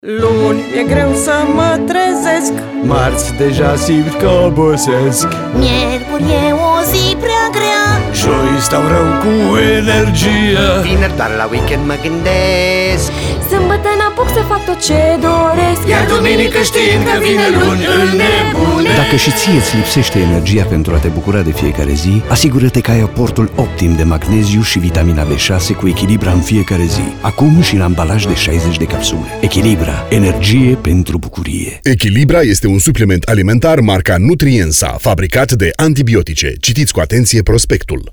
Luni e greu să mă trezesc, marți deja simt că obosesc, miercuri e o zi prea grea, joi stau rău cu energie, vineri doar la weekend mă gândesc, sâmbătă n-apuc să fac tot ce doresc, iar duminică știind că vine luni îl nebune. Dacă și ție îți lipsește energia pentru a te bucura de fiecare zi, asigură-te că ai aportul optim de magneziu și vitamina B6 cu Echilibra în fiecare zi. Acum și în ambalaj de 60 de capsule. Echilibra. Energie pentru bucurie. Echilibra este un supliment alimentar marca Nutriensa, fabricat de Antibiotice. Citiți cu atenție prospectul.